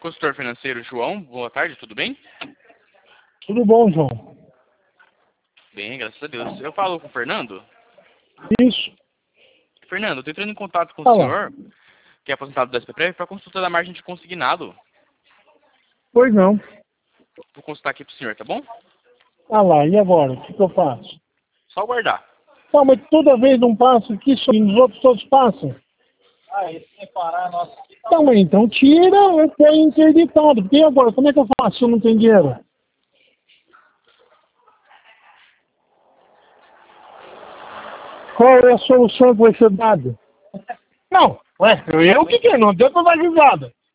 Consultor financeiro João, boa tarde, tudo bem? Tudo bom, João? Bem, graças a Deus. Eu falo com o Fernando. Isso. Fernando, eu estou entrando em contato com o Fala. senhor, que é aposentado da SPPREV, para consulta da margem de consignado. Pois não. Vou consultar aqui para o senhor, tá bom? Ah lá, e agora? O que eu faço? Só aguardar. Não, mas toda vez não passo aqui, só os outros todos passam. Esse separar nosso. Então, então tira ou põe interditado. Porque agora, como é que eu faço se eu não tenho dinheiro? Qual é a solução que vai ser dada? Não, ué, o que é? Não adianta dar risada.